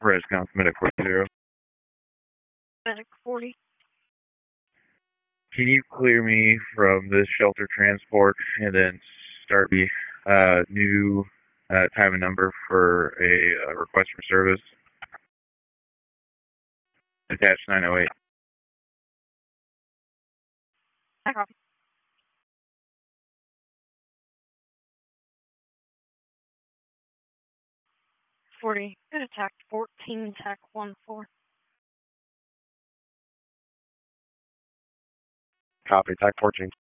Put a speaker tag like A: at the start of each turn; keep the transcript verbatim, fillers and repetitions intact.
A: Rescom, Medic forty zero.
B: Medic forty.
A: Can you clear me from this shelter transport and then start the uh, new uh, time and number for a uh, request for service? Attached nine oh eight.
B: I copy. forty. Good attack fourteen, attack one four.
C: Copy, attack fourteen.